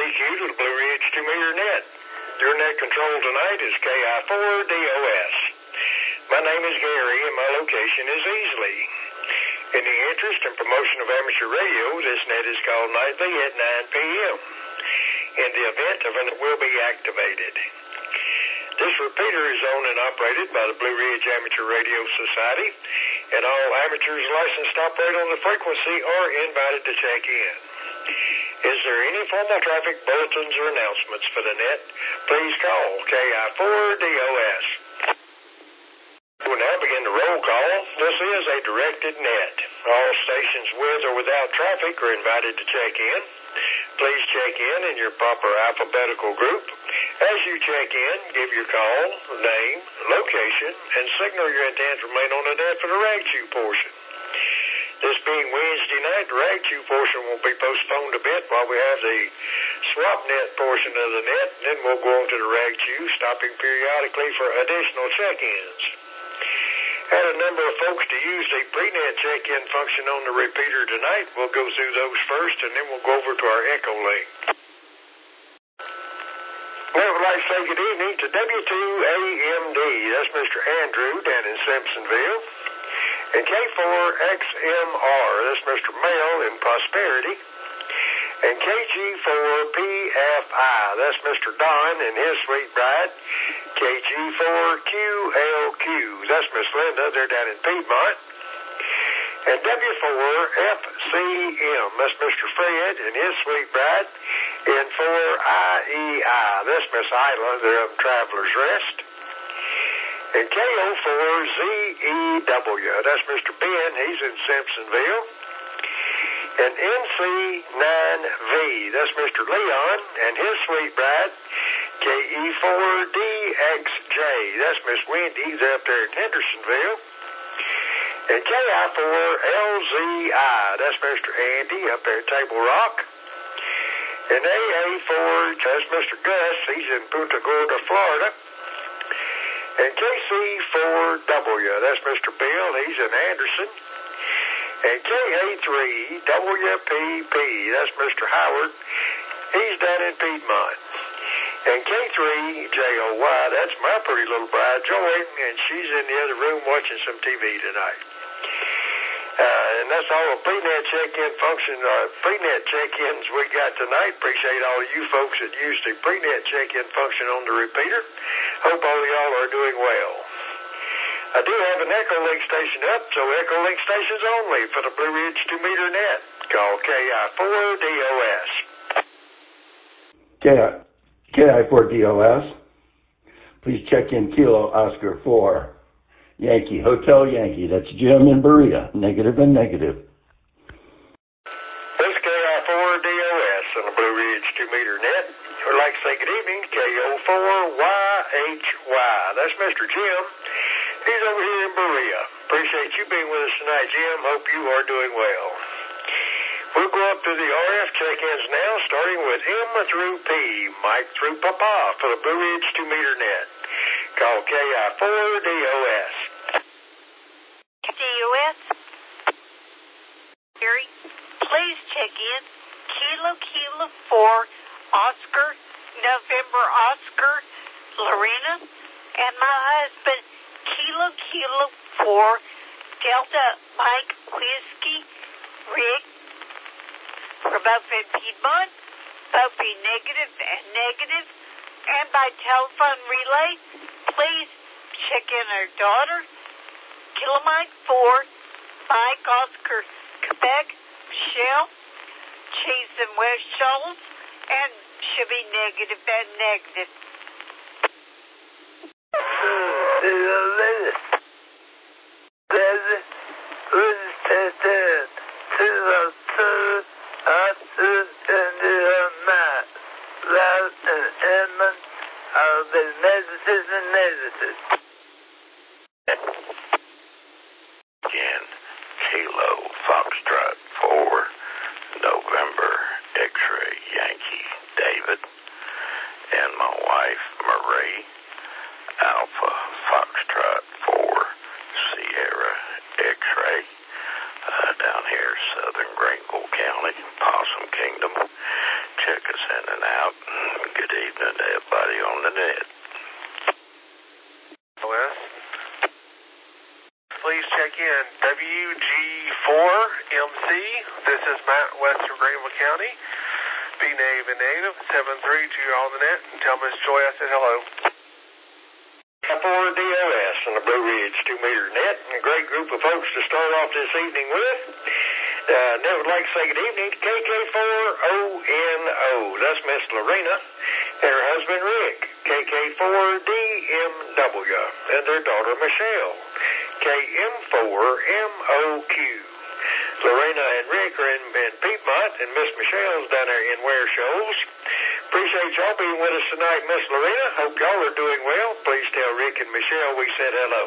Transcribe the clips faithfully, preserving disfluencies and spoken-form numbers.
Q to the Blue Ridge two meter net. Your net control tonight is K I four D O S. My name is Gary and my location is Easley. In the interest and promotion of amateur radio, this net is called nightly at nine p m In the event of an it will be activated. This repeater is owned and operated by the Blue Ridge Amateur Radio Society, and all amateurs licensed to operate on the frequency are invited to check in. Is there any formal traffic bulletins or announcements for the net? Please call K I four D O S. We will now begin the roll call. This is a directed net. All stations with or without traffic are invited to check in. Please check in in your proper alphabetical group. As you check in, give your call, name, location, and signal your intent to remain on the net for the rag chew portion. This being Wednesday night, the rag chew portion will be postponed a bit while we have the swap net portion of the net, and then we'll go on to the rag chew, stopping periodically for additional check-ins. Had a number of folks to use the pre-net check-in function on the repeater tonight. We'll go through those first, and then we'll go over to our echo link. Well, I would like to say good evening to W two A M D. That's Mister Andrew down in Simpsonville. And K four X M R. That's Mister Mel in Prosperity. And K G four P F I. That's Mister Don and his sweet bride. K G four Q L Q. That's Miss Linda. They're down in Piedmont. And W four F C M. That's Mister Fred and his sweet bride. And four I E I. That's Miss Isla. They're up Traveler's Rest. And K O four Z E W. That's Mister Ben. He's in Simpsonville. And N C nine V. That's Mister Leon and his sweet bride. K E four D X J. That's Miss Wendy. They're up there in Hendersonville. And K I four L Z I. That's Mister Andy up there at Table Rock. And A A four, that's Mister Gus. He's in Punta Gorda, Florida. And K C four W. That's Mister Bill. He's in Anderson. And K A three W P P. That's Mister Howard. He's down in Piedmont. And K three J O Y, that's my pretty little bride, Joy, and she's in the other room watching some T V tonight. Uh, and that's all the pre-net check-in function, uh, pre-net check-ins we got tonight. Appreciate all of you folks that use the pre-net check-in function on the repeater. Hope all of y'all are doing well. I do have an Echo Link station up, so Echo Link stations only for the Blue Ridge two meter net. Call K I four D O S. K I four D O S. Please check in Kilo Oscar four. Yankee, Hotel Yankee. That's Jim in Berea. Negative and negative. This is K I four D O S on the Blue Ridge two meter net. I would like to say good evening to K O four Y H Y. That's Mister Jim. He's over here in Berea. Appreciate you being with us tonight, Jim. Hope you are doing well. We'll go up to the R F check-ins now, starting with M through P, Mike through Papa for the Blue Ridge two meter net. Call K I four D O S. D O S. Gary, please check in Kilo Kilo four, Oscar, November Oscar, Lorena, and my husband, Kilo Kilo four, Delta Mike Whiskey, Rick, for both in Piedmont, both be negative and negative, and by telephone relay, please check in our daughter, Kilo Mike four, Mike Oscar, Quebec, Michelle, Cheese and West Shoals, and she'll be negative and negative. Again, Kilo Foxtrot four, November X-ray Yankee David, and my wife Marie, Alpha Foxtrot four, Sierra X-ray, uh, down here southern Greenville County, Possum Kingdom. Check us in and out net. Please check in W G four M C. This is Matt, Western Greenville County. Be native and native, seven three two on the net, and tell Miss Joy I said hello. four D O S on the Blue Ridge two meter net, and a great group of folks to start off this evening with. Uh, never would like to say good evening to K K four O N O. That's Miss Lorena and her husband Rick. K K four D M W and their daughter Michelle. K M four M O Q. Lorena and Rick are in, in Piedmont, and Miss Michelle's down there in Ware Shoals. Appreciate y'all being with us tonight, Miss Lorena. Hope y'all are doing well. Please tell Rick and Michelle we said hello.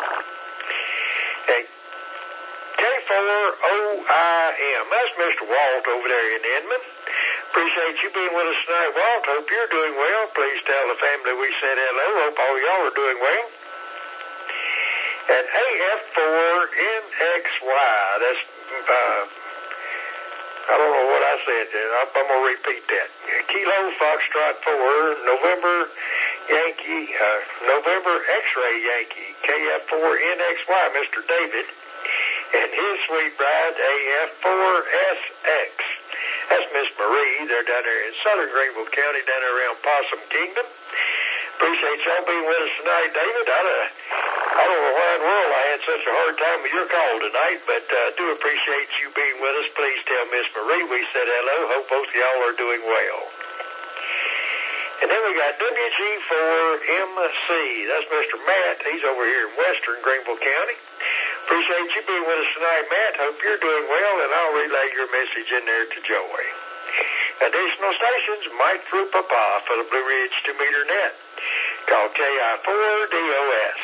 Hey, K four O I M. That's Mister Walt over there in Inman. Appreciate you being with us tonight, Walt. Hope you're doing well. Please tell the family we said hello. Hope all y'all are doing well. And A F four N X Y. That's, uh, I don't know what I said there. I'm going to repeat that. Kilo Foxtrot four, November Yankee, uh, November X-ray Yankee, K F four N X Y, Mister David, and his sweet bride, A F four S X. That's Miss Marie. They're down there in southern Greenville County, down there around Possum Kingdom. Appreciate y'all being with us tonight, David. I, uh, I don't know why in the world I had such a hard time with your call tonight, but I uh, do appreciate you being with us. Please tell Miss Marie we said hello. Hope both of y'all are doing well. And then we got W G four M C. That's Mister Matt. He's over here in western Greenville County. Appreciate you being with us tonight, Matt. Hope you're doing well, and I'll relay your message in there to Joey. Additional stations, Mike through Papa for the Blue Ridge two meter net. Call K I four D O S.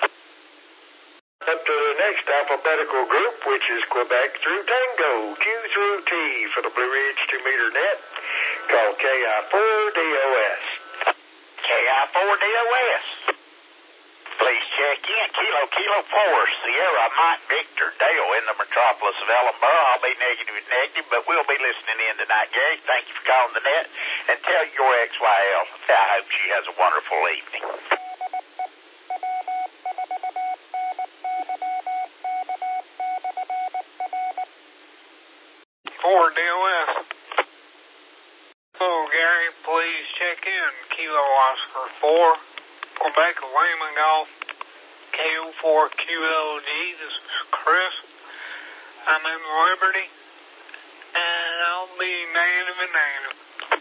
Up to the next alphabetical group, which is Quebec through Tango, Q through T for the Blue Ridge two meter net. Call K I four D O S. K I four D O S. Please check in Kilo Kilo four, Sierra Mike Victor Dale in the metropolis of Ellenboro. I'll be negative and negative, but we'll be listening in tonight, Gary. Thank you for calling the net. And tell your X Y L I hope she has a wonderful evening. four D O S. Hello, Gary. Please check in Kilo Oscar four, Quebec Lehman Golf, K O four Q L G. This is Chris. I'm in Liberty, and I'll be native and native.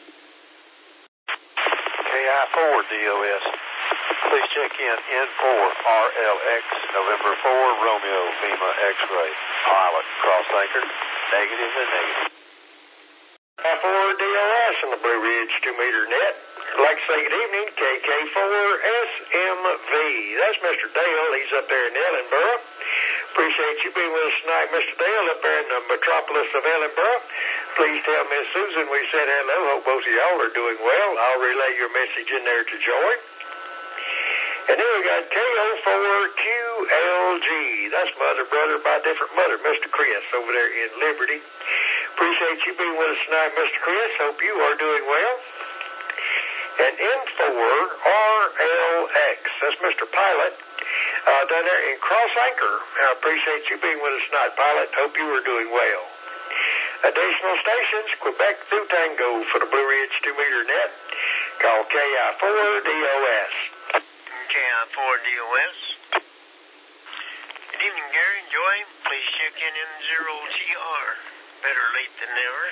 K I four D O S. Please check in N four R L X, November four, Romeo Lima X-ray, pilot, cross anchor, negative and negative. K I four D O S on the Blue Ridge two meter net. I'd like to say good evening, K K four S M V. That's Mister Dale. He's up there in Ellenboro. Appreciate you being with us tonight, Mister Dale, up there in the metropolis of Ellenboro. Please tell Miss Susan we said hello. Hope both of y'all are doing well. I'll relay your message in there to Joy. And then we got K O four Q L G. That's mother, brother by different mother, Mister Chris over there in Liberty. Appreciate you being with us tonight, Mister Chris. Hope you are doing well. And N four R L X. That's Mister Pilot uh, down there in Cross Anchor. I appreciate you being with us tonight, Pilot. Hope you are doing well. Additional stations, Quebec through Tango for the Blue Ridge two meter net. Call K I four D O S. K I four D O S. Good evening, Gary and Joy. Please check in N zero T R. Better late than never.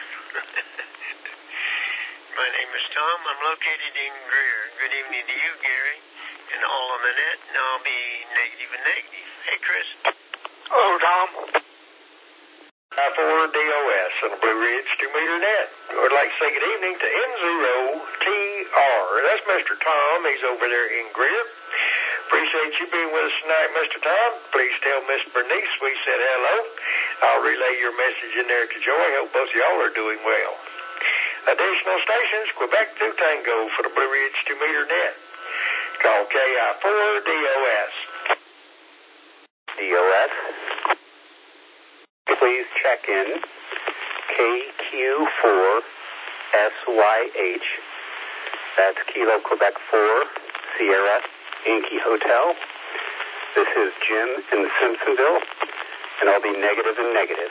My name is Tom. I'm located in Greer. Good evening to you, Gary, and all on the net. And I'll be negative and negative. Hey, Chris. Hello, Tom. K I four D O S on the Blue Ridge two meter net. I would like to say good evening to N zero T R. That's Mister Tom. He's over there in Greer. Appreciate you being with us tonight, Mister Tom. Please tell Miss Bernice we said hello. I'll relay your message in there to Joy. Hope both of y'all are doing well. Additional stations, Quebec through Tango for the Blue Ridge two meter net. Call K I four D O S. D O S. Please check in K Q four S Y H, That's Kilo Quebec four, Sierra, Yankee Hotel. This is Jim in Simpsonville, and I'll be negative and negative.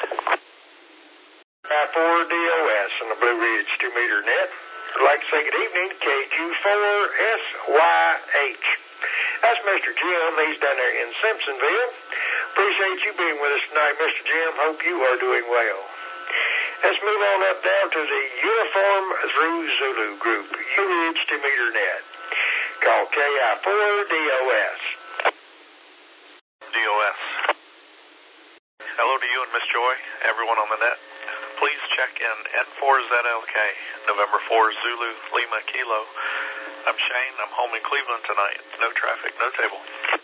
I four D O S on the Blue Ridge two meter net. I'd like to say good evening to K Q four S Y H. That's Mister Jim. He's down there in Simpsonville. Appreciate you being with us tonight, Mister Jim. Hope you are doing well. Let's move on up down to the Uniform Through Zulu group, Blue Ridge two meter net. Call K I four D O S. D O S. Hello to you and Miss Joy, everyone on the net. Please check in N four Z L K, November four Zulu, Lima, Kilo. I'm Shane. I'm home in Cleveland tonight. No traffic, no table.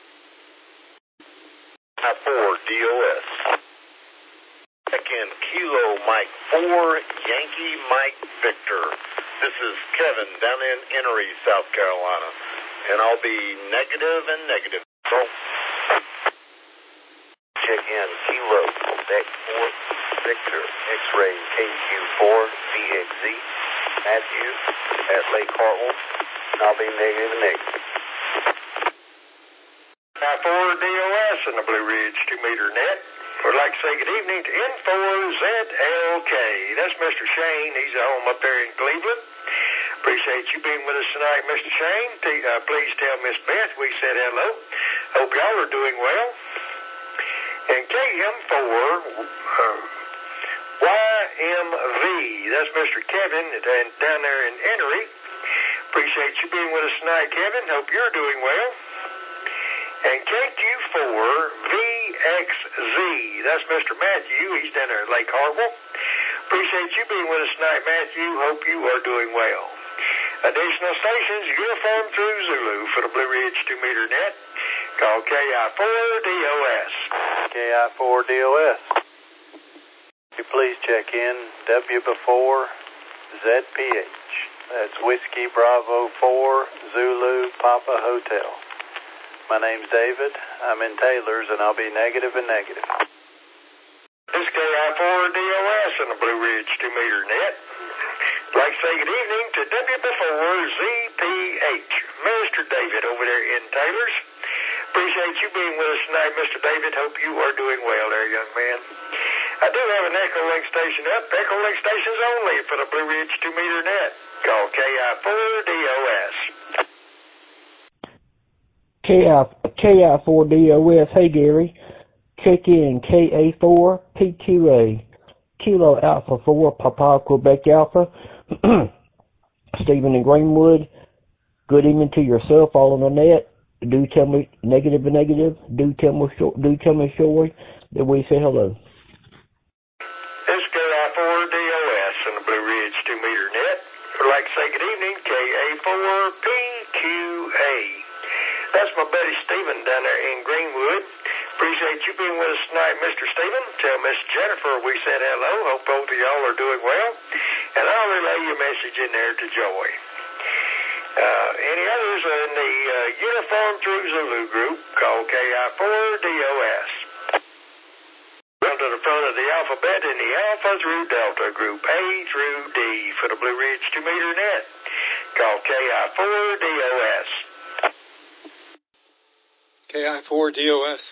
I four D O S. Check in Kilo Mike four, Yankee Mike Victor. This is Kevin down in Enoree, South Carolina. And I'll be negative and negative. So, check in Kilo Quebec four, Victor, X-ray K Q four, V X Z, Matthew at Lake Hartwell. And I'll be negative and negative. I four D O S on the Blue Ridge two meter net. Would like to say good evening to N four Z L K. That's Mister Shane. He's at home up there in Cleveland. Appreciate you being with us tonight, Mister Shane. T- uh, please tell Miss Beth we said hello. Hope y'all are doing well. And K M four uh, Y M V. That's Mister Kevin down there in Enoree. Appreciate you being with us tonight, Kevin. Hope you're doing well. And K Q four V X Z. That's Mister Matthew. He's down there at Lake Hartwell. Appreciate you being with us tonight, Matthew. Hope you are doing well. Additional stations, Uniform Through Zulu for the Blue Ridge two meter net. Call K I four D O S. K I four D O S. Could you please check in W before Z P H. That's Whiskey Bravo four, Zulu Papa Hotel. My name's David. I'm in Taylor's, and I'll be negative and negative. This is K I four D O S on the Blue Ridge two meter net. I'd like to say good evening to W before Z P H. Mister David over there in Taylor's. Appreciate you being with us tonight, Mister David. Hope you are doing well there, young man. I do have an Echo Link station up. Echo Link stations only for the Blue Ridge two meter net. Call K I four D O S. K I four D O S. Hey, Gary. Check in K A four P Q A. Kilo Alpha four, Papa Quebec Alpha. Stephen in Greenwood. Good evening to yourself, all on the net. Do tell me negative and negative. Do tell me short. Do tell me short that we say hello. This is K I four D O S on the Blue Ridge two meter net. I'd like to say good evening, K A four P Q A. That's my buddy Stephen down there in Greenwood. Appreciate you being with us tonight, Mister Stephen. Tell Miss Jennifer we said hello. Hope both of y'all are doing well. And I'll relay your message in there to Joy. Uh, any others in the uh, Uniform Through Zulu group, call K I four D O S. Down to the front of the alphabet in the Alpha through Delta group, A through D for the Blue Ridge two meter net. Call K I four D O S. K I four D O S.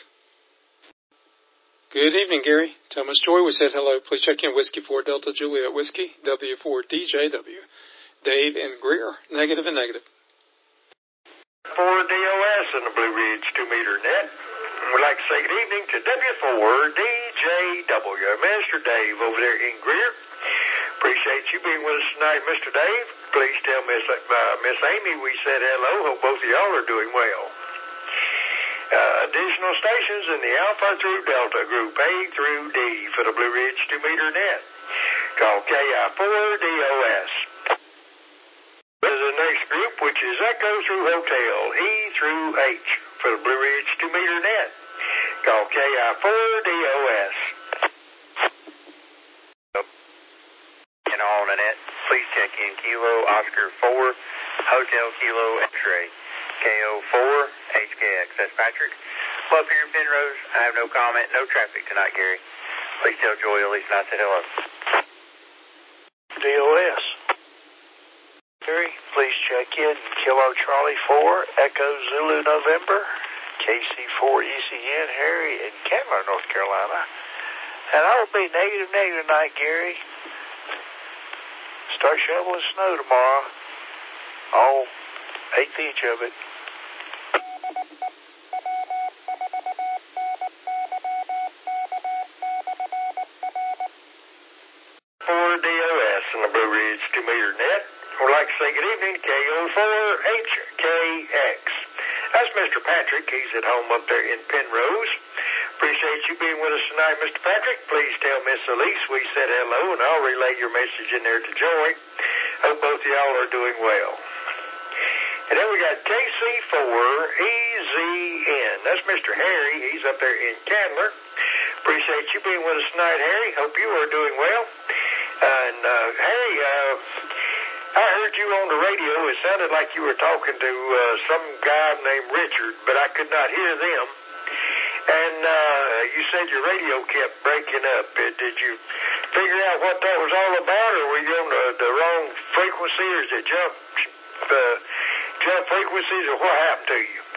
Good evening, Gary. Tell Miss Joy we said hello. Please check in Whiskey four Delta Juliet Whiskey, W four D J W. Dave and Greer, negative and negative. four D O S in the Blue Ridge two meter net. We'd like to say good evening to W four D J W. Mister Dave over there in Greer. Appreciate you being with us tonight, Mister Dave. Please tell Miss uh, Miss Amy we said hello. Hope both of y'all are doing well. Uh, additional stations in the Alpha through Delta group, A through D for the Blue Ridge two meter net. Call K I four D O S. There's the next group, which is Echo through Hotel, E through H for the Blue Ridge two meter net. Call K I four D O S. And all on the net, please check in Kilo Oscar four, Hotel Kilo X-ray. K O four H K X. That's Patrick. Up here in Penrose. I have no comment, no traffic tonight, Gary. Please tell Joy Elise and I said hello. D O S. Gary, please check in Kilo Charlie four, Echo Zulu November, K C four E C N, Harry in Candler, North Carolina. And I will be negative, negative tonight, Gary. Start shoveling snow tomorrow. All eighth inch of it. For D O S and the Blue Ridge two meter net. We'd like to say good evening, K O four H K X. That's Mister Patrick. He's at home up there in Penrose. Appreciate you being with us tonight, Mister Patrick. Please tell Miss Elise we said hello, and I'll relay your message in there to Joy. Hope both of y'all are doing well. And then we got K C four E Z N. That's Mister Harry. He's up there in Candler. Appreciate you being with us tonight, Harry. Hope you are doing well. And uh, Harry, uh, I heard you on the radio. It sounded like you were talking to uh, some guy named Richard, but I could not hear them. And uh, you said your radio kept breaking up. Uh, did you figure out what that was all about, or were you on the, the wrong frequency, or did it jump, uh, jump frequencies, or what happened to you?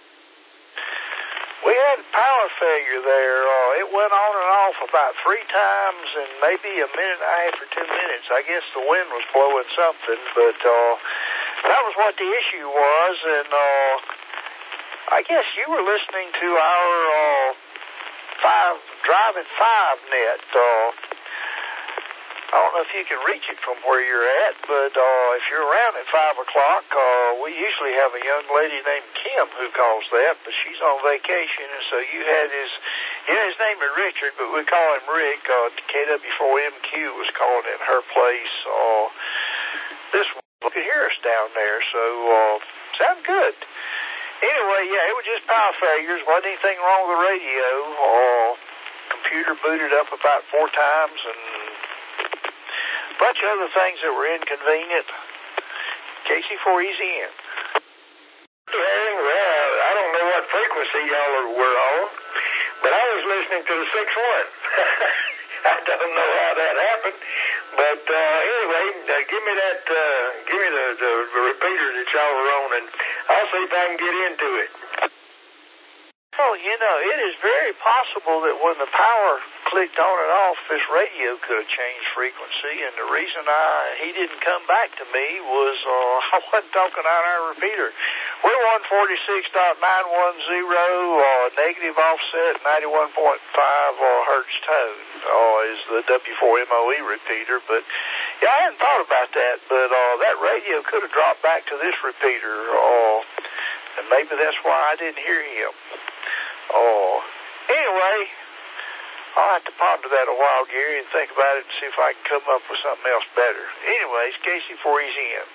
We had a power failure there. Uh, it went on and off about three times in maybe a minute and a half or two minutes. I guess the wind was blowing something, but uh, that was what the issue was. And uh, I guess you were listening to our uh, five Driving Five net. Uh, I don't know if you can reach it from where you're at, but uh, if you're around at five o'clock, uh, we usually have a young lady named Kim who calls that, but she's on vacation, and so you had his, yeah, his name is Richard, but we call him Rick. Uh, K W four M Q was calling in her place. Uh, this one could hear us down there, so uh, sound good. Anyway, yeah, it was just power failures. Wasn't anything wrong with the radio. Uh, computer booted up about four times, and a bunch of other things that were inconvenient. K C four E Z N. Yeah, well, I don't know what frequency y'all were on, but I was listening to the six one. I don't know how that happened, but uh, anyway, uh, give me that, uh, give me the, the, the repeater that y'all were on, and I'll see if I can get into it. Well, you know, it is very possible that when the power clicked on and off, this radio could have changed frequency, and the reason I he didn't come back to me was uh, I wasn't talking on our repeater. We're one forty-six point nine one zero, uh, negative offset, ninety-one point five uh, hertz tone uh, is the W four M O E repeater, but yeah, I hadn't thought about that, but uh, that radio could have dropped back to this repeater, uh, and maybe that's why I didn't hear him. Oh, anyway, I'll have to ponder that a while, Gary, and think about it and see if I can come up with something else better. Anyways, K C four E Z N.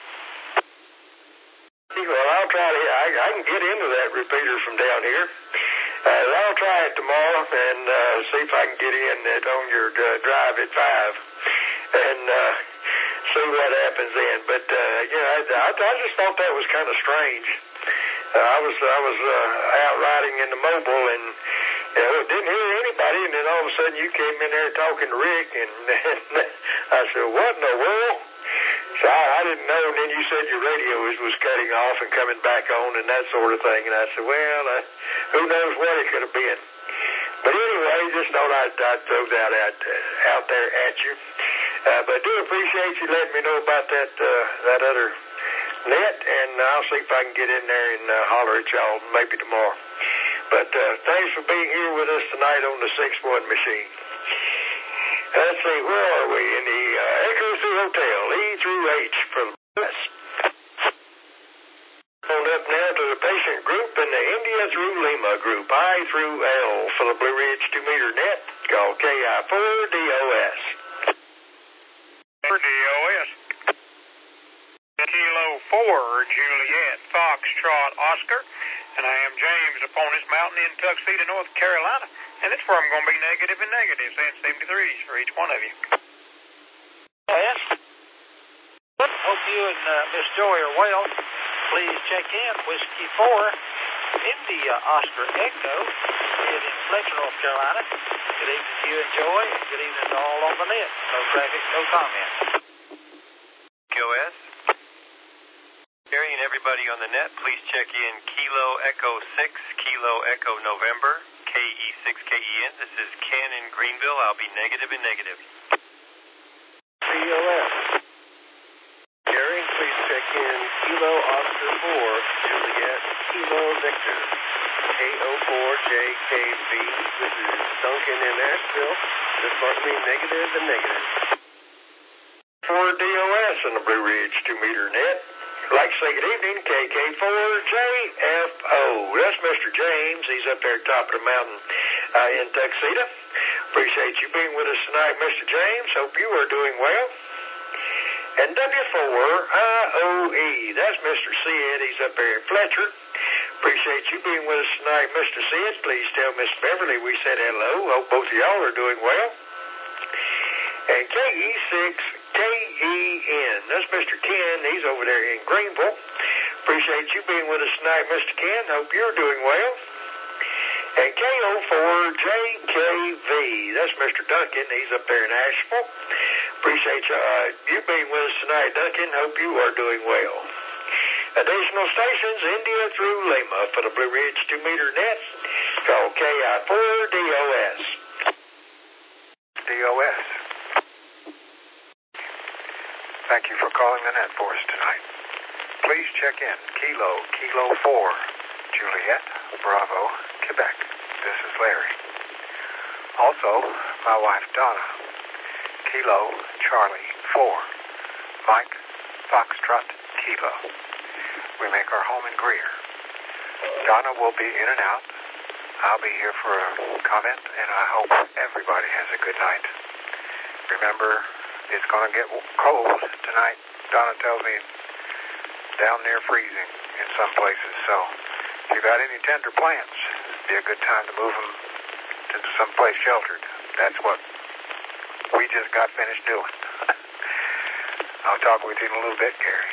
Well, I'll try to, I, I can get into that repeater from down here. Uh, I'll try it tomorrow and uh, see if I can get in it on your uh, drive at five and uh, see what happens then. But, uh, you know, I, I, I just thought that was kind of strange. Uh, I was I was uh, out riding in the mobile and you know, didn't hear anybody, and then all of a sudden you came in there talking to Rick, and, and I said, what in the world? So I, I didn't know, and then you said your radio was, was cutting off and coming back on and that sort of thing, and I said, well, uh, who knows what it could have been. But anyway, just thought I'd, I'd throw that out, uh, out there at you. Uh, but I do appreciate you letting me know about that uh, that other net, and I'll see if I can get in there and uh, holler at y'all maybe tomorrow. But uh, thanks for being here with us tonight on the six one machine. Let's see, where are we? In the uh, Echo Zoo Hotel, E through H for the bus. On up now to the patient group and the India through Lima group, I through L for the Blue Ridge two meter net, called K I four D O S. For D O S. Kilo four, Juliet, Foxtrot, Oscar, and I am James upon this mountain in Tuxedo, North Carolina, and that's where I'm going to be negative and negatives and seventy-threes for each one of you. Yes. Hope you and uh, Miss Joy are well. Please check in Whiskey four, India, Oscar, Echo, here in Fletcher, North Carolina. Good evening to you and Joy, and good evening to all on the net. No traffic, no comment. Q O S. Gary and everybody on the net, please check in Kilo Echo six, Kilo Echo November, K E six K E N. This is Ken in Greenville. I'll be negative and negative. D O S. Gary, please check in Kilo Oscar four, Juliet, Kilo Victor, K O four J K V. This is Duncan in Asheville. This mark me negative and negative. For D O S on the Blue Ridge two meter net. I'd like to say good evening, K K four J F O. That's Mister James. He's up there top of the mountain uh, in Tuxedo. Appreciate you being with us tonight, Mister James. Hope you are doing well. And W four I O E. That's Mister Sid. He's up there in Fletcher. Appreciate you being with us tonight, Mister Sid. Please tell Miss Beverly we said hello. Hope both of y'all are doing well. And K E six K E N. That's Mister Ken. He's over there in Greenville. Appreciate you being with us tonight, Mister Ken. Hope you're doing well. And K O four J K V. That's Mister Duncan. He's up there in Asheville. Appreciate you, uh, you being with us tonight, Duncan. Hope you are doing well. Additional stations, India through Lima for the Blue Ridge two meter net. Call K I four D O S. D O S. Thank you for calling the net for us tonight. Please check in Kilo, Kilo four, Juliet, Bravo, Quebec. This is Larry. Also, my wife Donna, Kilo, Charlie, four, Mike, Foxtrot, Kilo. We make our home in Greer. Donna will be in and out. I'll be here for a comment, and I hope everybody has a good night. Remember, it's going to get cold tonight. Donna tells me down near freezing in some places. So if you got any tender plants, it'd be a good time to move them to someplace sheltered. That's what we just got finished doing. I'll talk with you in a little bit, Gary.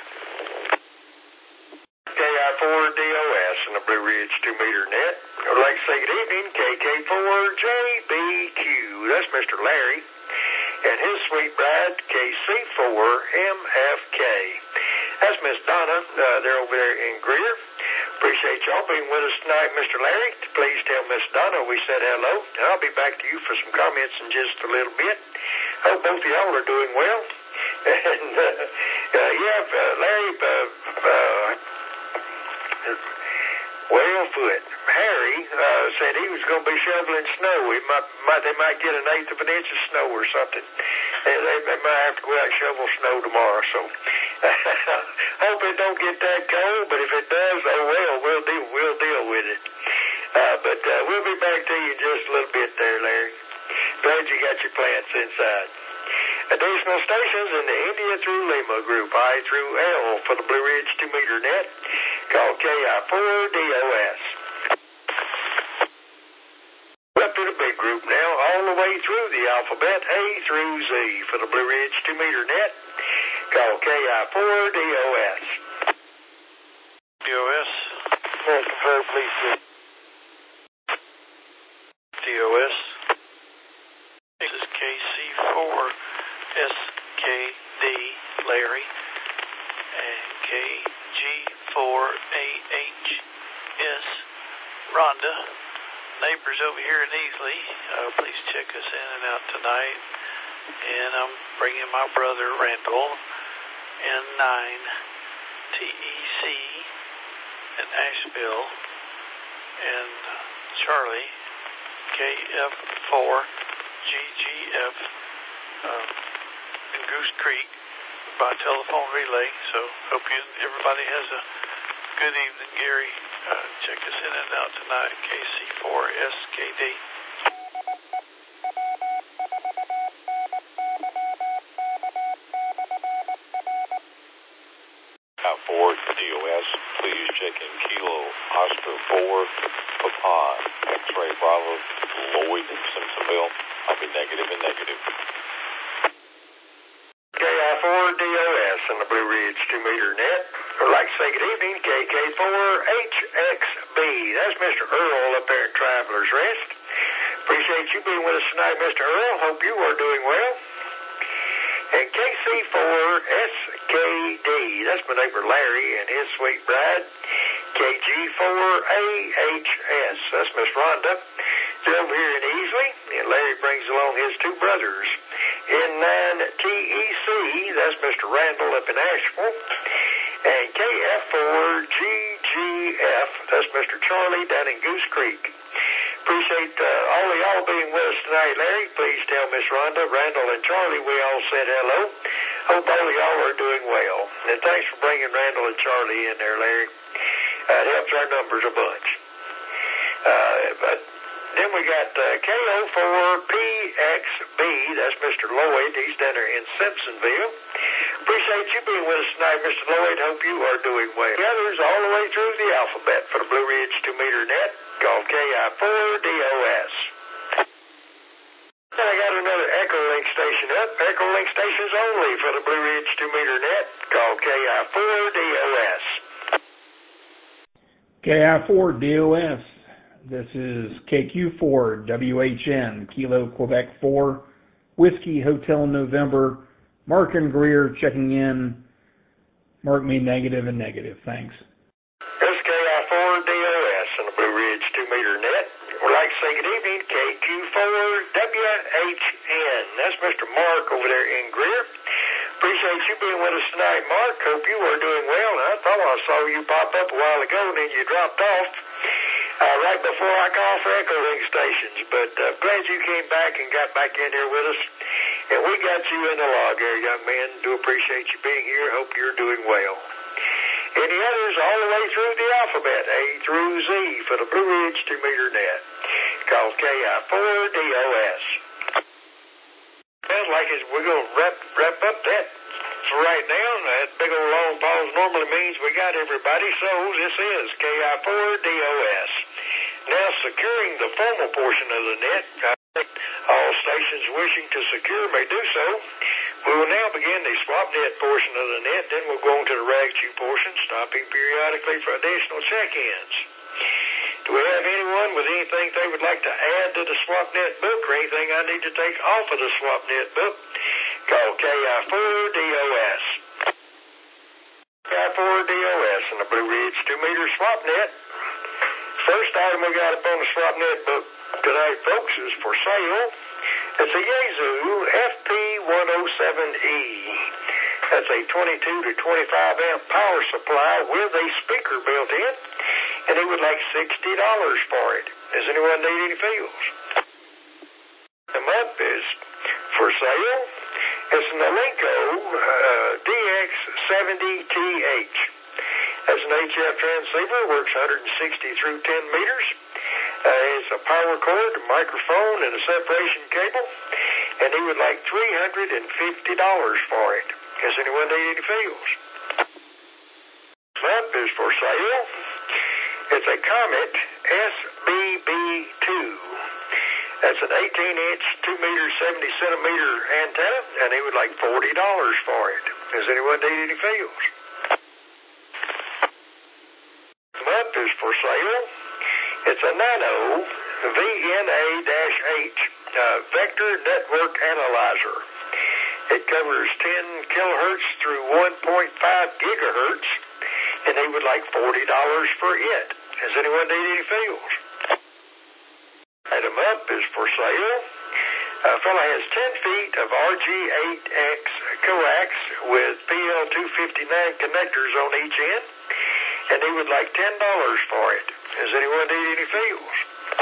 K I four D O S in the Blue Ridge two meter net. I'd like to say good evening, K K four J B Q. That's Mister Larry. And his sweet bride, K C four M F K. That's Miss Donna. Uh, they're over there in Greer. Appreciate y'all being with us tonight, Mister Larry. Please tell Miss Donna we said hello. I'll be back to you for some comments in just a little bit. Hope both of y'all are doing well. And, uh, uh, yeah, uh, Larry, uh, uh, Wellfoot, Harry, uh, said he was going to be shoveling snow. He might, might, they might get an eighth of an inch of snow or something. And they, they might have to go out and shovel snow tomorrow. So, hope it don't get that cold. But if it does, oh well, we'll deal, we'll deal with it. Uh, but uh, we'll be back to you in just a little bit there, Larry. Glad you got your plants inside. Additional stations in the India through Lima group, I through L for the Blue Ridge two meter net. Call K I four D O S. Up to the big group now, all the way through the alphabet, A through Z for the Blue Ridge two meter net. Call K I four D O S. D O S. Yes, confirm, please, sir. D O S. This is K C four S K D Larry and K G four A H S Rhonda. Neighbors over here in Easley, uh, please check us in and out tonight. And I'm bringing my brother Randall N nine T E C in Asheville and Charlie K F four G G F uh, in Goose Creek by telephone relay. So hope you, everybody has a good evening, Gary. Uh, check us in and out tonight, K C four S K D. four D O S, please check in Kilo Oscar four Papa X-Ray Bravo Lloyd in Simpsonville. I'll be negative and negative. K I four D O S in the Blue Ridge two meter net. I'd like to say good evening, K K four H X B. That's Mister Earl up there at Traveler's Rest. Appreciate you being with us tonight, Mister Earl. Hope you are doing well. And K C four S K D, that's my neighbor Larry and his sweet bride. K G four A H S, that's Miss Rhonda. They're over here in Easley, and Larry brings along his two brothers. N nine T E C, that's Mister Randall up in Asheville. And K F four G G F, that's Mister Charlie down in Goose Creek. Appreciate uh, all of y'all being with us tonight, Larry. Please tell Miss Rhonda, Randall, and Charlie we all said hello. Hope all of y'all are doing well. And thanks for bringing Randall and Charlie in there, Larry. Uh, it helps our numbers a bunch. Uh, but then we got uh, K O four P X B, that's Mister Lloyd. He's down there in Simpsonville. Appreciate you being with us tonight, Mister Lloyd. Hope you are doing well. The others all the way through the alphabet for the Blue Ridge two meter net called K I four D O S. And I got another Echolink station up. Echolink stations only for the Blue Ridge two meter net called K I four D O S. K I four D O S. This is K Q four W H N, Kilo Quebec four, Whiskey Hotel November. Mark and Greer checking in. Mark me negative and negative. Thanks. This is K I four D O S on the Blue Ridge two meter net. We'd like to say good evening, K Q four W H N. That's Mister Mark over there in Greer. Appreciate you being with us tonight, Mark. Hope you are doing well. I thought I saw you pop up a while ago and then you dropped off uh, right before I called for Echolink stations. But uh, glad you came back and got back in here with us. And we got you in the log there, young man. Do appreciate you being here. Hope you're doing well. Any others all the way through the alphabet, A through Z, for the Blue Ridge two meter net, called K I four D O S. Sounds like it's, we're going to wrap, wrap up that for right now. That big old long pause normally means we got everybody, so this is K I four D O S. Now securing the formal portion of the net. All stations wishing to secure may do so. We will now begin the swap net portion of the net, then we'll go on to the rag chew portion, stopping periodically for additional check-ins. Do we have anyone with anything they would like to add to the swap net book or anything I need to take off of the swap net book? Call K I four D O S. K I four D O S in the Blue Ridge two meter swap net. First item we got up on the swap net book tonight, folks, is for sale. It's a Yaesu F P one oh seven E. That's a twenty-two to twenty-five amp power supply with a speaker built in, and he would like sixty dollars for it. Does anyone need any feels? The up is for sale. It's an Alinco uh, D X seventy T H. That's an H F transceiver, works one hundred sixty through ten meters. Uh, it's a power cord, a microphone, and a separation cable, and he would like three hundred fifty dollars for it. Does anyone need any feels? Up is for sale. It's a Comet S B B two. That's an eighteen inch, two meter, seventy centimeter antenna, and he would like forty dollars for it. Does anyone need any feels? Up is for sale. It's a Nano V N A H uh, Vector Network Analyzer. It covers ten kilohertz through one point five gigahertz, and they would like forty dollars for it. Does anyone need any feels? Item up is for sale. A fellow has ten feet of R G eight X coax with P L two fifty-nine connectors on each end, and he would like ten dollars for it. Does anyone need any feels?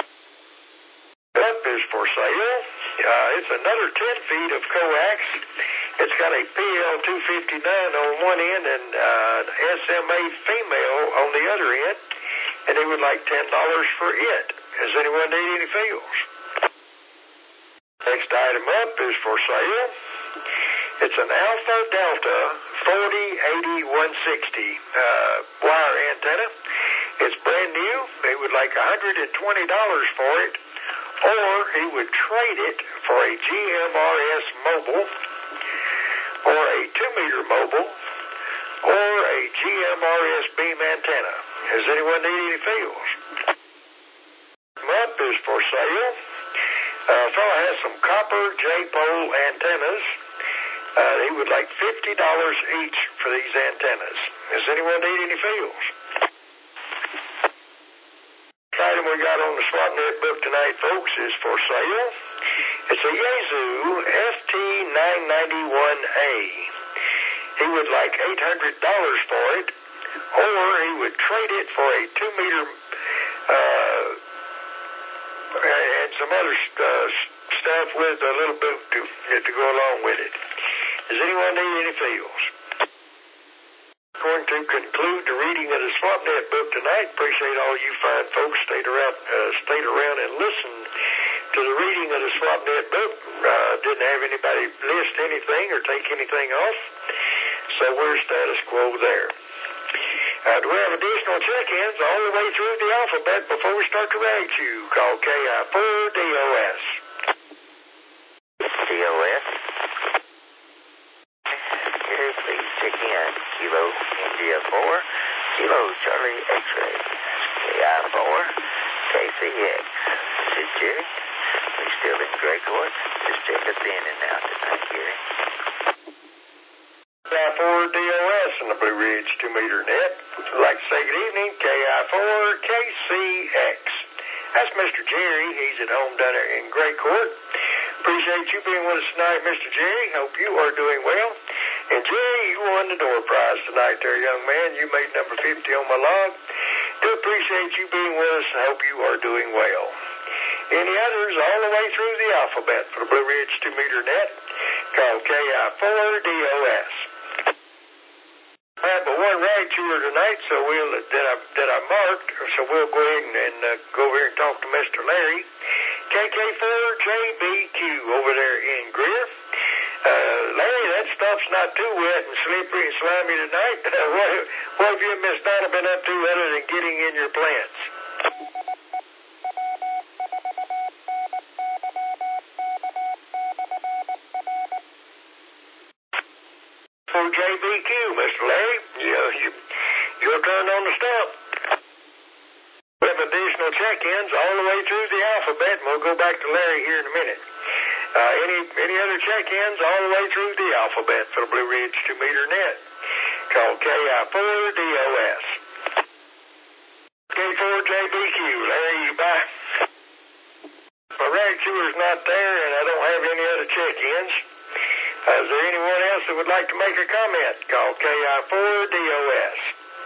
Up is for sale. Uh, it's another ten feet of coax. It's got a P L two fifty-nine on one end and uh, an S M A female on the other end, and he would like ten dollars for it. Does anyone need any feels? Next item up is for sale. It's an Alpha Delta forty eighty one sixty uh, wire antenna. It's brand new. He would like one hundred twenty dollars for it, or he would trade it for a G M R S mobile, or a two meter mobile, or a G M R S beam antenna. Does anyone need any feels? Up is for sale. A uh, fellow has some copper J-pole antennas. Uh, he would like fifty dollars each for these antennas. Does anyone need any fields? The item we got on the SwapNet book tonight, folks, is for sale. It's a Yaesu F T nine ninety-one A. He would like eight hundred dollars for it, or he would trade it for a two meter uh, and some other uh, stuff with a little boot to, to go along with it. Does anyone need any fields? Going to conclude the reading of the SwapNet book tonight. Appreciate all you fine folks stayed around, uh, stayed around and listened to the reading of the SwapNet book. Uh, didn't have anybody list anything or take anything off, so we're status quo there. Uh, do we have additional check-ins all the way through the alphabet before we start to rate you? Call K I four D O S. D O S. Here, please check in. Kilo India four, Kilo Charlie X-ray, K I four, K C X. This is Jerry. We're still in Gray Court. Just check us in and out tonight, Gary. K I four D O S in the Blue Ridge two meter net. I'd like to say good evening, K I four K C X. That's Mister Jerry. He's at home down there in Gray Court. Appreciate you being with us tonight, Mister Jerry. Hope you are doing well. And Jerry, you won the door prize tonight there, young man. You made number fifty on my log. Do appreciate you being with us and hope you are doing well. Any others all the way through the alphabet for the Blue Ridge two meter net? Call K I four D O S. I have but one rag chewer tonight, so we'll that I that I marked, so we'll go ahead and, and uh, go over here and talk to Mister Larry. K K four J B Q over there in Greer. Uh, Larry, that stuff's not too wet and slippery and slimy tonight. what, what have you and Miss Donna been up to other than getting in your plants? For J B Q, Mister Larry, you, you, your turn on the stump. We have additional check-ins all the way through the alphabet, and we'll go back to Larry here in a minute. Uh, any any other check-ins all the way through the alphabet for the Blue Ridge two meter net? Call K I four D O S. K four J B Q, Larry, you buy. My rag chewer's not there, and I don't have any other check-ins. Uh, is there anyone else that would like to make a comment? Call K I four D O S.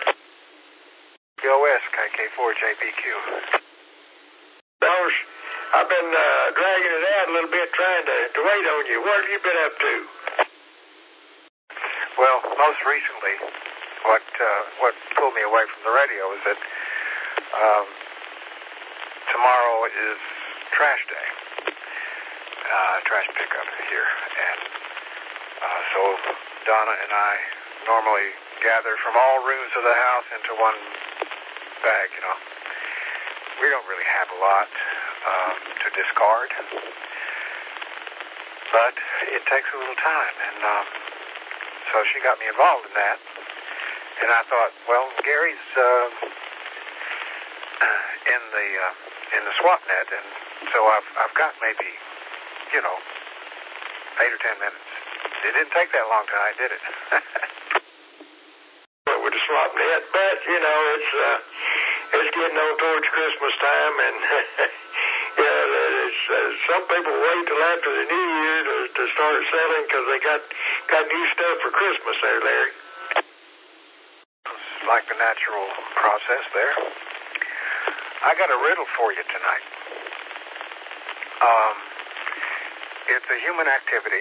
D O S, K K four J B Q. Dollars. I've been uh, dragging it out a little bit, trying to, to wait on you. What have you been up to? Well, most recently, what uh, what pulled me away from the radio is that um, tomorrow is trash day, uh, trash pickup here, and uh, so Donna and I normally gather from all rooms of the house into one bag. You know, we don't really have a lot Um, to discard, but it takes a little time, and um, so she got me involved in that, and I thought, well, Gary's uh, in the uh, in the SwapNet, and so I've I've got maybe, you know, eight or ten minutes. It didn't take that long tonight, did it? With the SwapNet, but you know, it's uh, it's getting on towards Christmas time, and yeah, it's, uh, some people wait till after the New Year to, to start selling because they got got new stuff for Christmas there, Larry. It's like the natural process there. I got a riddle for you tonight. Um, it's a human activity,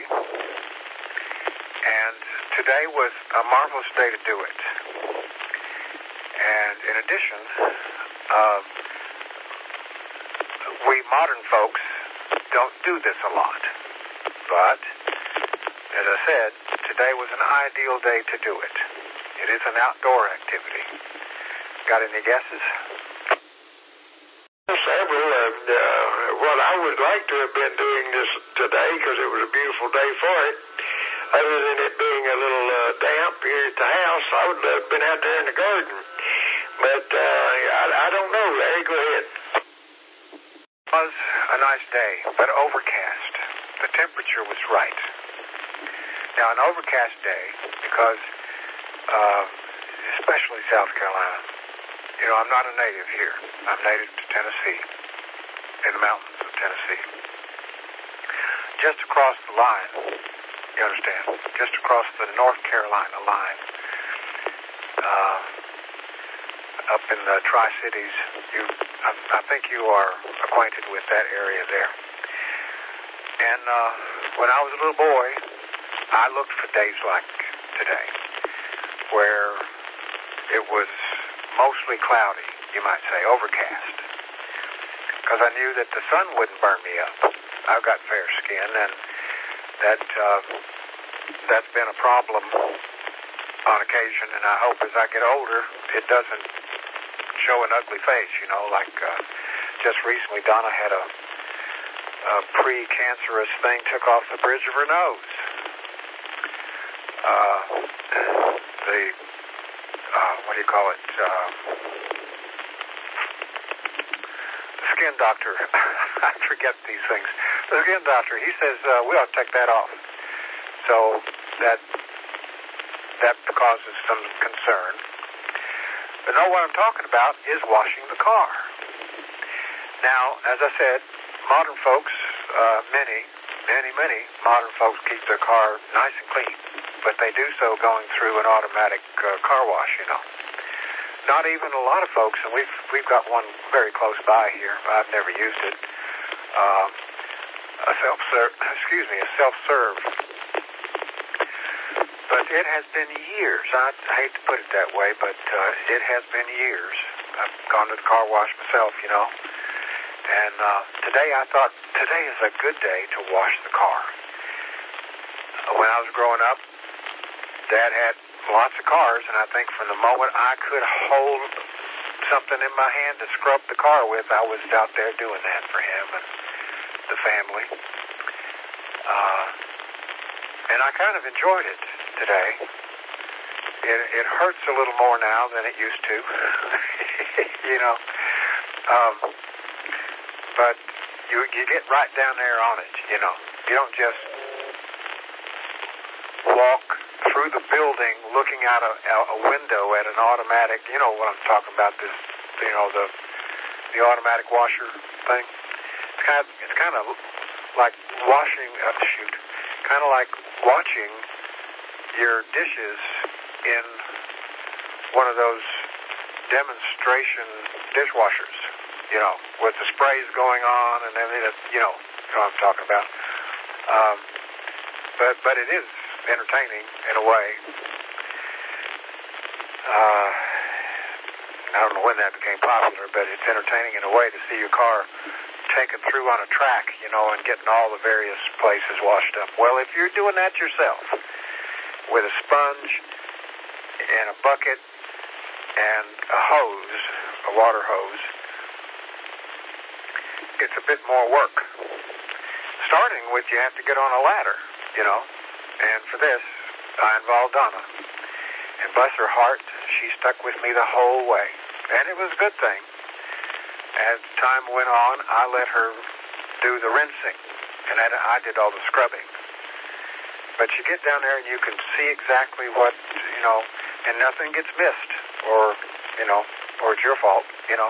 and today was a marvelous day to do it. And in addition, uh, we modern folks don't do this a lot. But, as I said, today was an ideal day to do it. It is an outdoor activity. Got any guesses? Several. Uh, uh, what I would like to have been doing this today, because it was a beautiful day for it, other than it being a little uh, damp here at the house, I would have been out there in the garden. But uh, I, I don't know, Larry. Go ahead. It was a nice day, but overcast. The temperature was right. Now, an overcast day, because uh, especially South Carolina, you know, I'm not a native here. I'm native to Tennessee, in the mountains of Tennessee. Just across the line, you understand, just across the North Carolina line, uh, up in the Tri-Cities, you, I, I think you are acquainted with that area there. And uh, when I was a little boy, I looked for days like today, where it was mostly cloudy, you might say, overcast, because I knew that the sun wouldn't burn me up. I've got fair skin, and that uh, that's been a problem on occasion, and I hope as I get older, it doesn't show an ugly face, you know, like uh, just recently Donna had a, a pre-cancerous thing took off the bridge of her nose. Uh, the, uh, what do you call it, uh, the skin doctor, I forget these things, the skin doctor, he says uh, we ought to take that off. So that that causes some concern. But no, what I'm talking about is washing the car. Now, as I said, modern folks, uh, many, many, many modern folks keep their car nice and clean, but they do so going through an automatic uh, car wash, you know. Not even a lot of folks, and we've we've got one very close by here. I've never used it. Uh, a self-serve, excuse me, a self-serve. But it has been years. I, I hate to put it that way, but uh, it has been years. I've gone to the car wash myself, you know. And uh, today I thought, today is a good day to wash the car. When I was growing up, Dad had lots of cars, and I think from the moment I could hold something in my hand to scrub the car with, I was out there doing that for him and the family. Uh, and I kind of enjoyed it today. It, it hurts a little more now than it used to, you know. Um, but you you get right down there on it, you know. You don't just walk through the building looking out a, a window at an automatic, you know what I'm talking about, this, you know, the the automatic washer thing. It's kind of, it's kind of like washing, uh, shoot, kind of like watching your dishes in one of those demonstration dishwashers, you know, with the sprays going on and then, it, you know, you know what I'm talking about. Um, but, but it is entertaining in a way. Uh, I don't know when that became popular, but it's entertaining in a way to see your car taken through on a track, you know, and getting all the various places washed up. Well, if you're doing that yourself with a sponge and a bucket and a hose, a water hose, it's a bit more work. Starting with, you have to get on a ladder, you know, and for this, I involved Donna. And bless her heart, she stuck with me the whole way. And it was a good thing. As time went on, I let her do the rinsing, and I did all the scrubbing. But you get down there and you can see exactly what, you know, and nothing gets missed, or, you know, or it's your fault, you know.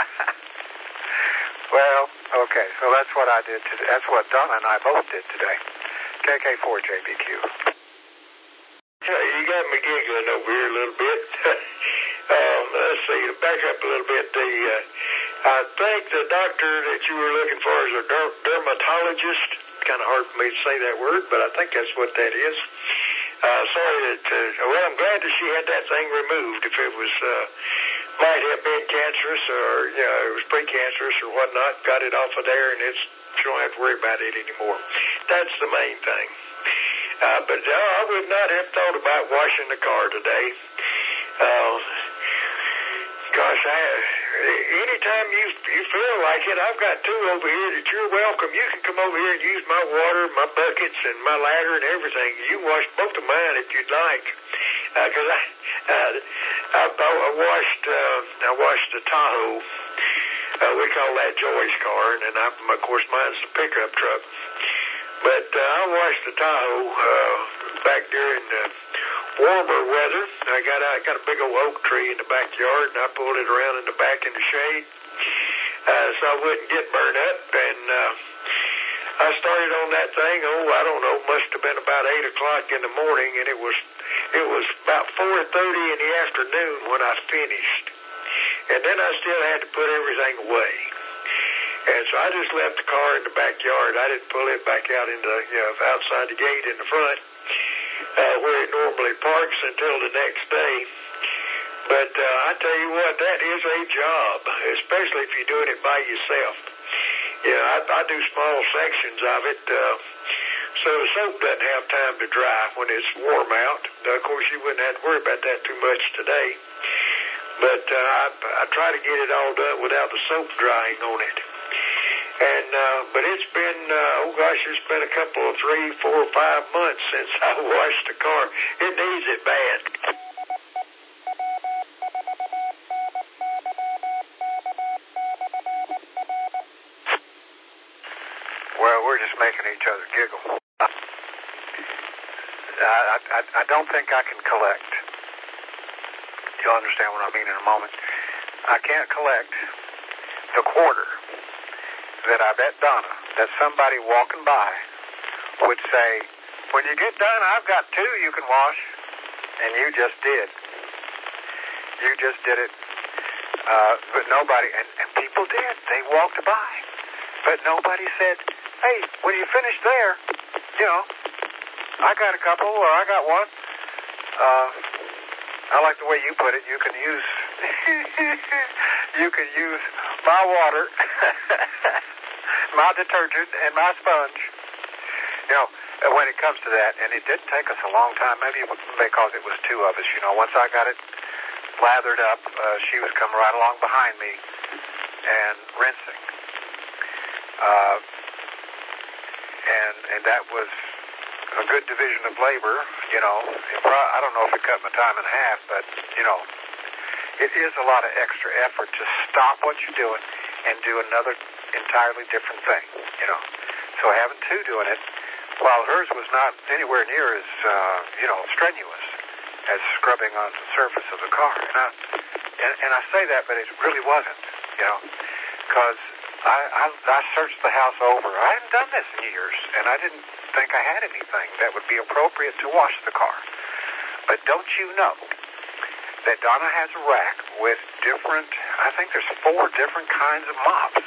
Well, okay, so that's what I did today. That's what Donna and I both did today. K K four J B Q. Hey, you got me giggling over here a little bit. um, let's see, back up a little bit. The uh, I think the doctor that you were looking for is a der- dermatologist. Kind of hard for me to say that word, but I think that's what that is. Uh, sorry that, uh, well, I'm glad that she had that thing removed. If it was, uh, might have been cancerous or, you know, it was precancerous or whatnot, got it off of there, and it's, you don't have to worry about it anymore. That's the main thing. Uh, but uh, I would not have thought about washing the car today. Uh, gosh, I, anytime you you feel like it, I've got two over here that you're welcome. You can come over here and use my water, my buckets, and my ladder and everything. You can wash both of mine if you'd like. Because uh, I, uh, I, I washed uh, I washed the Tahoe. Uh, we call that Joy's car, and then I, of course mine's the pickup truck. But uh, I washed the Tahoe uh, back during the warmer weather. I got I got a big old oak tree in the backyard, and I pulled it around in the back in the shade uh, so I wouldn't get burned up. And uh, I started on that thing. Oh, I don't know, must have been about eight o'clock in the morning, and it was it was about four thirty in the afternoon when I finished. And then I still had to put everything away. And so I just left the car in the backyard. I didn't pull it back out into the, you know, outside the gate in the front uh, where it normally parks until the next day. But uh, I tell you what, that is a job, especially if you're doing it by yourself. You know, I, I do small sections of it, uh, so the soap doesn't have time to dry when it's warm out. Now, of course, you wouldn't have to worry about that too much today. But uh, I, I try to get it all done without the soap drying on it. And uh, but it's been, uh, oh gosh, it's been a couple of three, four, five months since I washed the car. It needs it bad. Well, we're just making each other giggle. I, I, I don't think I can collect. You'll understand what I mean in a moment. I can't collect the quarter that I bet Donna that somebody walking by would say, when you get done, I've got two you can wash. And you just did. You just did it. Uh, but nobody, and, and people did. They walked by. But nobody said, hey, when you finish there, you know, I got a couple or I got one. Uh, I like the way you put it. You can use, you can use my water, my detergent, and my sponge. You know, when it comes to that, and it did take us a long time, maybe because it was two of us, you know. Once I got it lathered up, uh, she was coming right along behind me and rinsing. Uh, and and that was a good division of labor, you know. It pro- I don't know if it cut my time in half, but, you know, it is a lot of extra effort to stop what you're doing and do another entirely different thing, you know. So having two doing it, while hers was not anywhere near as, uh, you know, strenuous as scrubbing on the surface of the car. And I, and, and I say that, but it really wasn't, you know, because I, I, I searched the house over. I hadn't done this in years, and I didn't think I had anything that would be appropriate to wash the car. But don't you know that Donna has a rack with different, I think there's four different kinds of mops.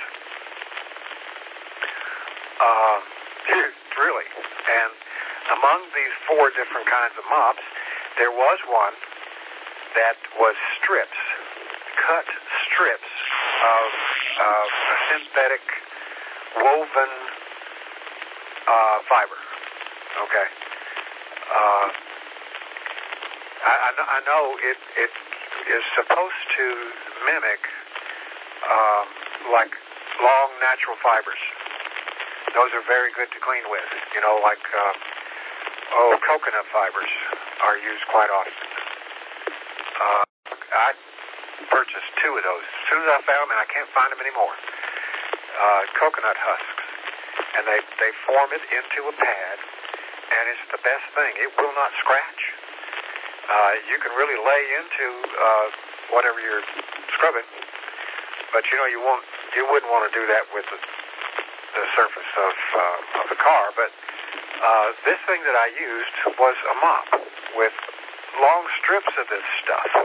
Um, really. And among these four different kinds of mops, there was one that was strips, cut strips of, of a synthetic woven uh, fiber. Okay. Uh, I, I, I know it it is supposed to mimic um, like long natural fibers. Those are very good to clean with. You know, like uh, oh, coconut fibers are used quite often. Uh, I purchased two of those. As soon as I found them, and I can't find them anymore. Uh, coconut husks, and they they form it into a pad, and it's the best thing. It will not scratch. Uh, you can really lay into uh, whatever you're scrubbing, but you know you won't. You wouldn't want to do that with the, the surface of uh, of the car. But uh, this thing that I used was a mop with long strips of this stuff.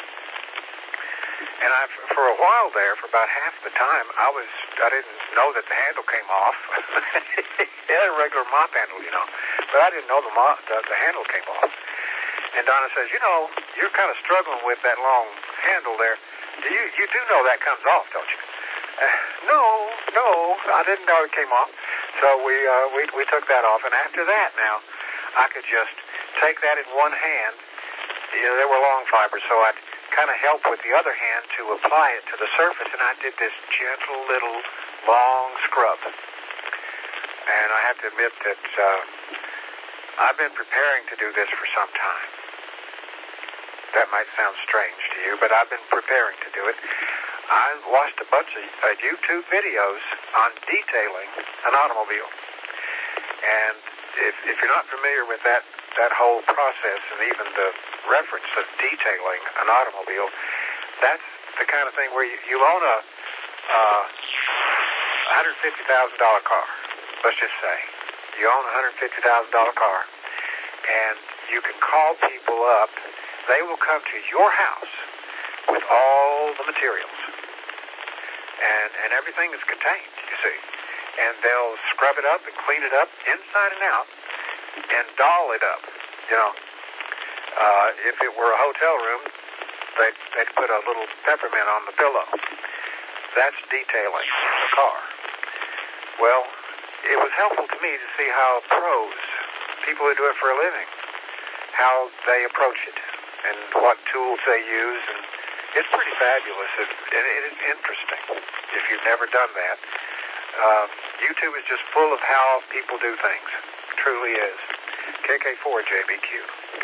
And I, for a while there, for about half the time, I was, I didn't know that the handle came off. It had a regular mop handle, you know, but I didn't know the, mop, the, the handle came off. And Donna says, you know, you're kind of struggling with that long handle there. Do you, you do know that comes off, don't you? Uh, no, no, I didn't know it came off. So we, uh, we, we took that off. And after that now, I could just take that in one hand. You know, they were long fibers, so I'd kind of help with the other hand to apply it to the surface, and I did this gentle little long scrub. And I have to admit that uh, I've been preparing to do this for some time. That might sound strange to you, but I've been preparing to do it. I watched a bunch of uh, YouTube videos on detailing an automobile. And if, if you're not familiar with that, that whole process and even the reference of detailing an automobile, that's the kind of thing where you, you own a uh, one hundred fifty thousand dollars car, let's just say. You own a one hundred fifty thousand dollars car, and you can call people up. They will come to your house with all the materials. And, and everything is contained, you see. And they'll scrub it up and clean it up inside and out and doll it up, you know. Uh, if it were a hotel room, they'd, they'd put a little peppermint on the pillow. That's detailing the car. Well, it was helpful to me to see how pros, people who do it for a living, how they approach it and what tools they use. And it's pretty fabulous, and it is interesting if you've never done that. Uh, YouTube is just full of how people do things. It truly is. K K four J B Q.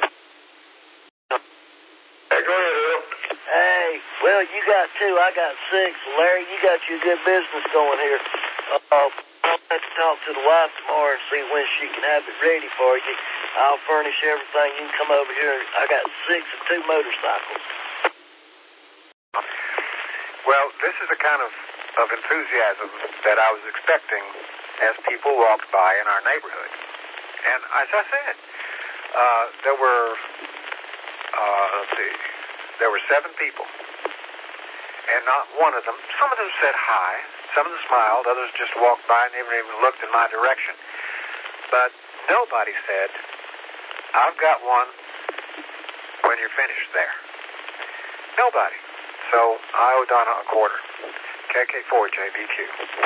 Hey, go ahead, Earl. Hey, well, you got two, I got six. Larry, you got your good business going here. Uh, I'll have to talk to the wife tomorrow and see when she can have it ready for you. I'll furnish everything. You can come over here. I got six and two motorcycles. Well, this is the kind of, of enthusiasm that I was expecting as people walked by in our neighborhood. And as I said, uh, there were, uh, let's see, there were seven people. And not one of them, some of them said hi, some of them smiled, others just walked by and never even looked in my direction. But nobody said, I've got one when you're finished there. Nobody. So I owe Donna a quarter. K K four J B Q.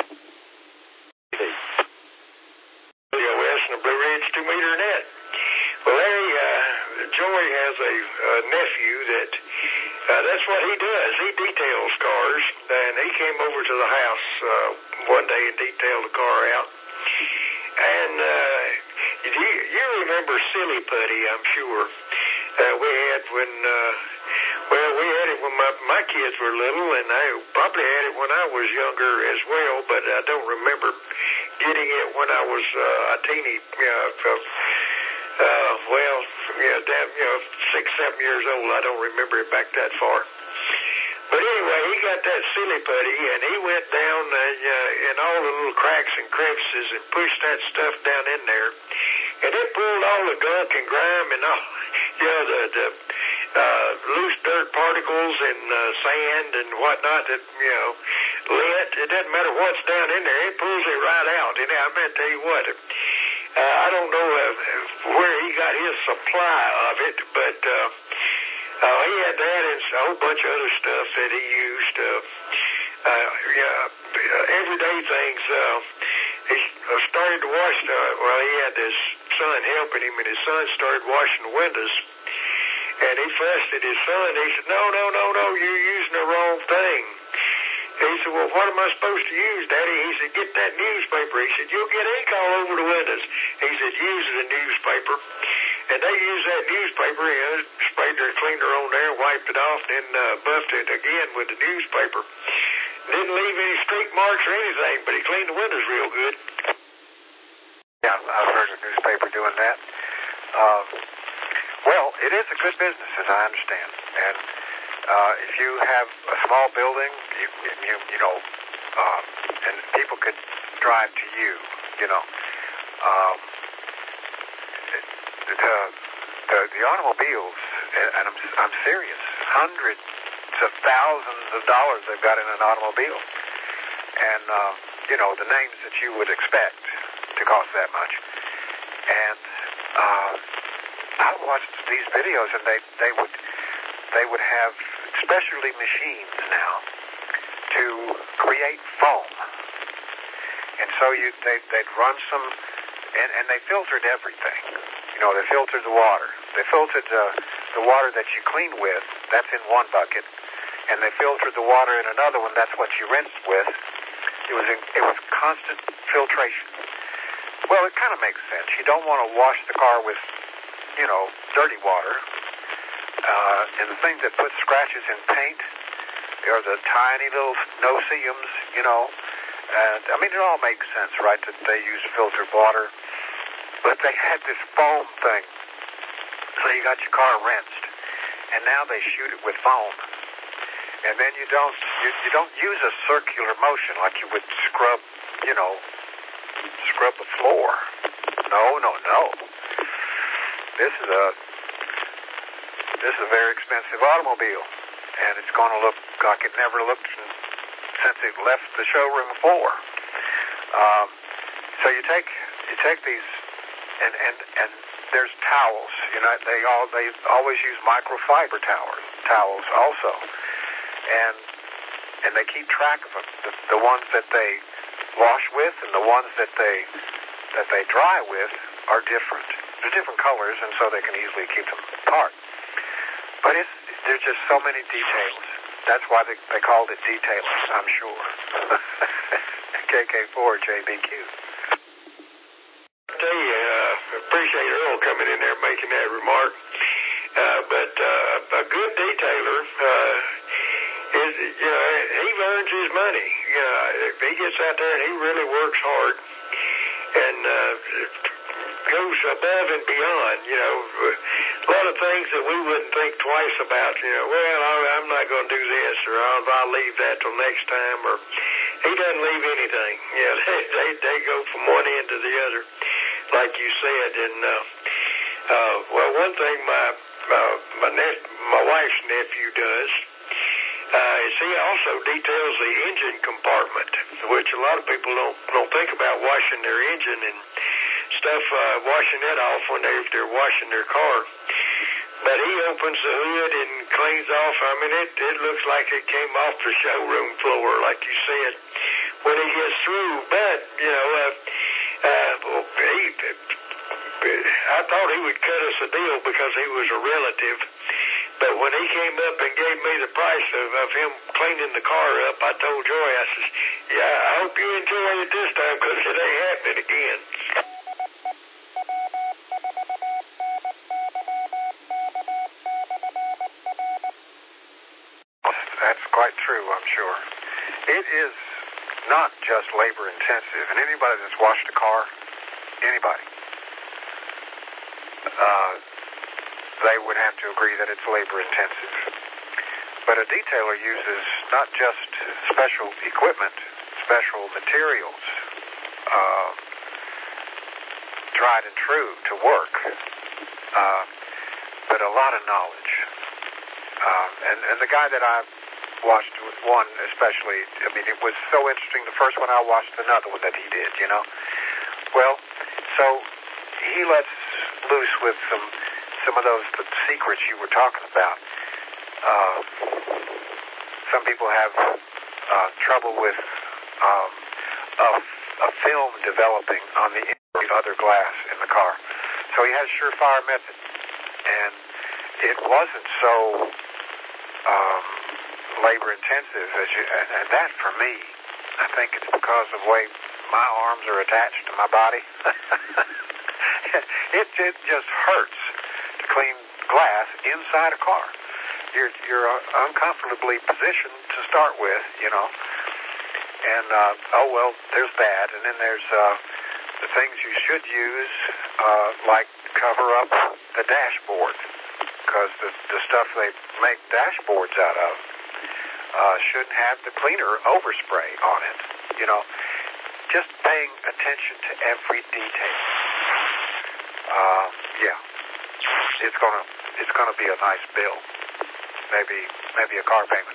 Leo West and a Blue Ridge two meter net. Well, Larry, uh, Joy has a uh, nephew that, uh, that's what he does. He details cars, and he came over to the house uh, one day and detailed the car out. And uh, you, you remember Silly Putty, I'm sure. Uh, we had when, uh, well, we had it when my, my kids were little, and I probably had it when I was younger as well, but I don't remember getting it when I was uh, a teeny, uh, uh, well, yeah, damn, you know, six, seven years old. I don't remember it back that far. But anyway, he got that Silly Putty, and he went down uh, uh, in all the little cracks and crevices and pushed that stuff down in there. And it pulled all the gunk and grime and all, you know, the, the uh, loose dirt particles and uh, sand and whatnot that, you know, lint. It doesn't matter what's down in there. It pulls it right out. And I mean, tell you what, uh, I don't know uh, where he got his supply of it, but uh, uh, he had that and a whole bunch of other stuff that he used. Uh, uh, yeah, everyday things. Uh, he started to wash, uh, well, he had his son helping him, and his son started washing the windows. And he fussed at his son. He said, no, no, no, no, you're using the wrong thing. He said, well, what am I supposed to use, Daddy? He said, get that newspaper. He said, you'll get ink all over the windows. He said, use the newspaper. And they used that newspaper, you know, sprayed their cleaner on there, wiped it off, and then uh, buffed it again with the newspaper. Didn't leave any streak marks or anything, but he cleaned the windows real good. Yeah, I've heard of newspaper doing that. Um, well, it is a good business, as I understand. And uh, if you have a small building, you you, you know, um, and people could drive to you, you know. Um, the, the the automobiles, and I'm I'm serious, hundreds of thousands of dollars they've got in an automobile, and uh, you know the names that you would expect to cost that much. And uh, I watched these videos, and they they would they would have specialty machines now to create foam, and so you they they'd run some, and and they filtered everything. You know, they filtered the water. They filtered uh, the water that you clean with. That's in one bucket, and they filtered the water in another one. That's what you rinsed with. It was in, it was constant filtration. Well, it kind of makes sense. You don't want to wash the car with, you know, dirty water. Uh, and the things that put scratches in paint are the tiny little no-see-ums, you know. And, I mean, it all makes sense, right, that they use filtered water. but they had this foam thing. So you got your car rinsed, and now they shoot it with foam. And then you don't you, you don't use a circular motion like you would scrub, you know, scrub the floor. No, no, no. This is a this is a very expensive automobile, and it's going to look like it never looked since it left the showroom floor. Um, so you take you take these, and and and there's towels. You know, they all they always use microfiber towels towels also, and and they keep track of them. The, the ones that they wash with and the ones that they that they dry with are different. They're different colors, and so they can easily keep them apart. But it's, there's just so many details. That's why they, they called it detailing, I'm sure. K K four J B Q. I tell you, uh, appreciate Earl coming in there making that remark. Uh, but uh, a good detailer uh, is, you know, he earns his money. You know, if he gets out there and he really works hard and uh, goes above and beyond, you know, a lot of things that we wouldn't think twice about, you know, well, I, I'm not going to do this, or I'll, I'll leave that till next time, or he doesn't leave anything. You know, they, they, they go from one end to the other, like you said. And, uh, uh, well, one thing my, uh, my, nep- my wife's nephew does, Uh, is he also details the engine compartment, which a lot of people don't don't think about washing their engine and stuff, uh, washing it off when they, they're washing their car. But he opens the hood and cleans off. I mean, it, it looks like it came off the showroom floor, like you said, when he gets through. But, you know, uh, uh, he, I thought he would cut us a deal because he was a relative. But when he came up and gave me the price of, of him cleaning the car up, I told Joy, I said, yeah, I hope you enjoy it this time because it ain't happening again. That's quite true, I'm sure. It is not just labor intensive, and anybody that's washed a car, anybody, uh, they would have to agree that it's labor intensive. But a detailer uses not just special equipment, special materials, uh, tried and true to work, uh, but a lot of knowledge. Um, and, and the guy that I watched with one especially, I mean, it was so interesting. The first one I watched, another one that he did, you know. Well, so he lets loose with some some of those the secrets you were talking about. Uh, some people have uh, trouble with um, a, a film developing on the other glass in the car. So he has a surefire method. And it wasn't so um, labor intensive as you, and, and that for me, I think it's because of the way my arms are attached to my body. it, it just hurts to clean glass inside a car. You're you're uncomfortably positioned to start with, you know. And uh, oh well, there's that, and then there's uh, the things you should use, uh, like cover up the dashboard, because the the stuff they make dashboards out of uh, shouldn't have the cleaner overspray on it. You know, just paying attention to every detail. Uh, yeah, it's gonna it's gonna be a nice bill. Maybe maybe a car payment.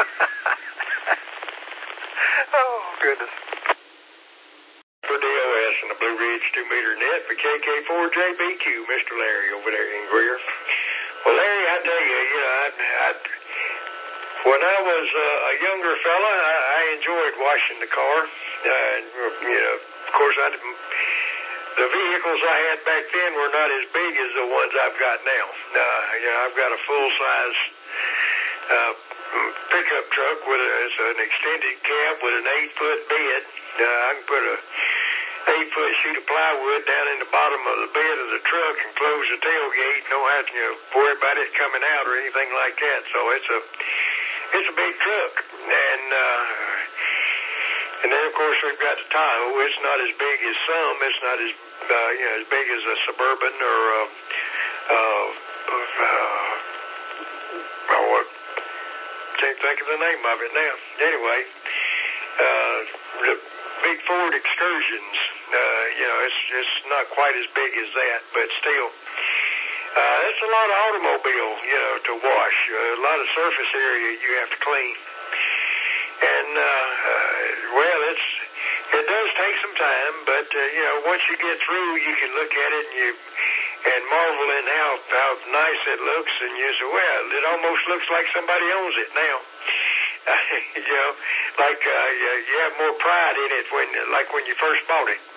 Oh goodness. For D O S and the Blue Ridge two meter net for K K four J B Q, Mister Larry over there in Greer. Well, Larry, I tell you, you know, I, I, when I was uh, a younger fella, I, I enjoyed washing the car. Uh, you know, of course, I didn't. The vehicles I had back then were not as big as the ones I've got now. Uh, you know, I've got a full-size uh, pickup truck with a, it's an extended cab with an eight-foot bed. Uh, I can put a eight-foot sheet of plywood down in the bottom of the bed of the truck and close the tailgate. Don't have to, you know, worry about it coming out or anything like that. So it's a it's a big truck, and uh, And then, of course, we've got the Tahoe. It's not as big as some. It's not as, uh, you know, as big as a Suburban or a, uh, uh, oh, what, can't think of the name of it now. Anyway, uh, the big Ford Excursions, uh, you know, it's, it's not quite as big as that, but still, uh, it's a lot of automobile, you know, to wash. Uh, a lot of surface area you have to clean. And, uh, uh, well, it's, it does take some time, but, uh, you know, once you get through, you can look at it and you, and marvel in how, how nice it looks, and you say, well, it almost looks like somebody owns it now. You know, like, uh, you, you have more pride in it when, like when you first bought it.